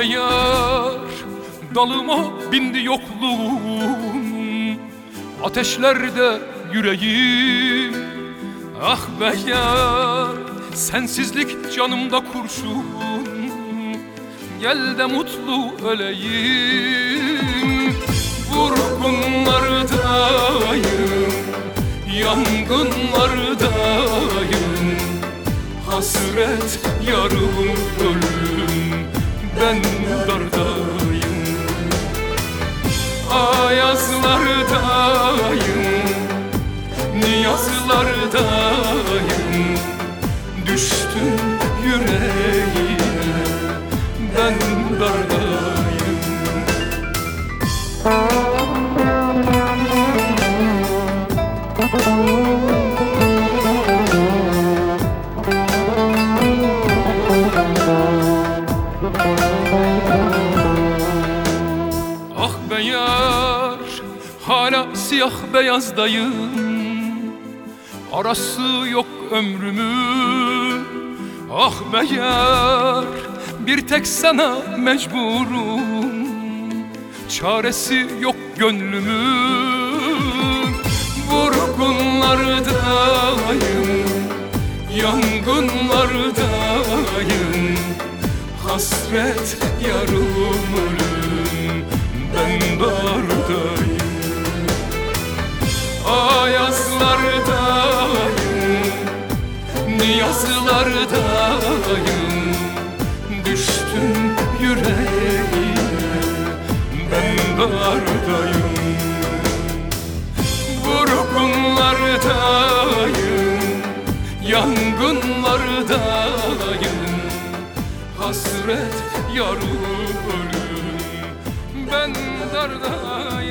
be yar, dalıma bindi yokluğum, ateşlerde yüreğim. Ah be yar, sensizlik canımda kurşun, gel de mutlu öleyim. Vurgunlardayım, yangınlardayım, hasret yarım ölüm, ben dardayım. Ayazlardayım, niyazlardayım, düştüm yüreğine, ben dardayım. Ah be yar, hala siyah beyazdayım, arası yok ömrümün. Ah be yar, bir tek sana mecburum, çaresi yok gönlümün. Vurgunlardayım, yangınlardayım, hasret yarım ölüm, ben dardayım. Ayazlardayım, niyazlardayım, düştüm yüreğine, ben dardayım. Vurgunlardayım, yangınlardayım, hasret yarım ölüm, ben dardayım.